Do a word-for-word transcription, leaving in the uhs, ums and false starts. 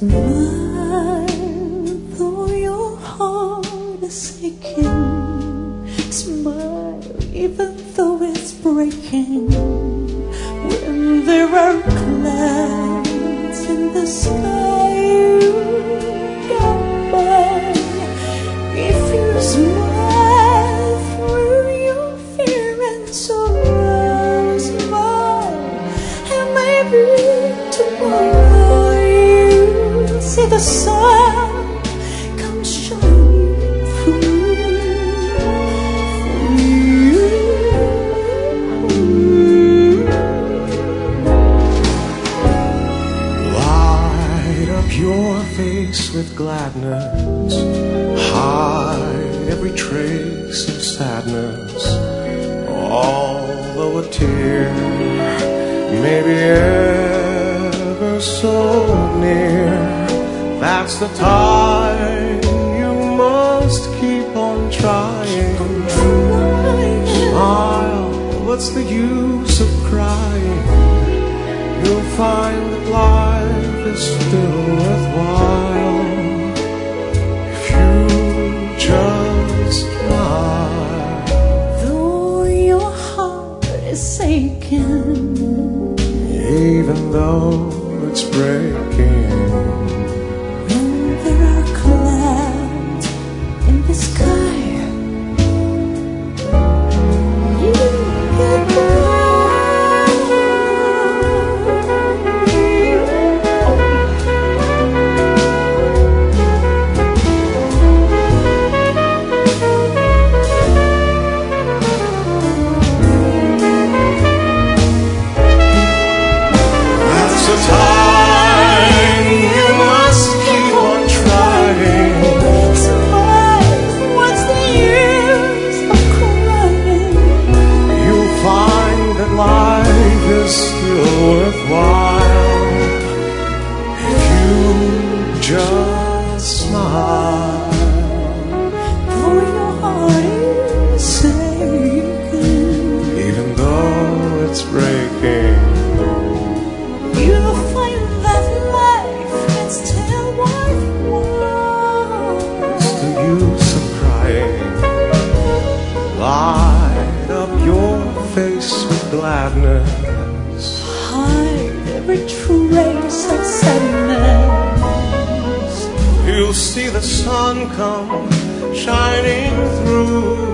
Smile, though your heart is aching. Smile, even though it's breaking. When there are clouds in the sky, you don't mind. If you smile through your fear and sorrow, smile, and maybe tomorrow you'll see the sun come shining through for you. Light up your face with gladness, hide every trace of sadness. Although a tear may be ever so near, that's the time you must keep on trying. Smile, what's the use of crying? You'll find that life is still worthwhile if you just smile. Though your heart is aching, even though it's breaking. when there are clouds in the sky, you get by. That's the time you must keep on trying. Smile, what's the use of crying? You'll find that life is still worthwhile if you just smile. Though your heart is aching, Even though it's breaking. you'll find that life is still worthwhile. What's the use of crying? Light up your face with gladness. Hide every trace of sadness. You'll see the sun come shining through.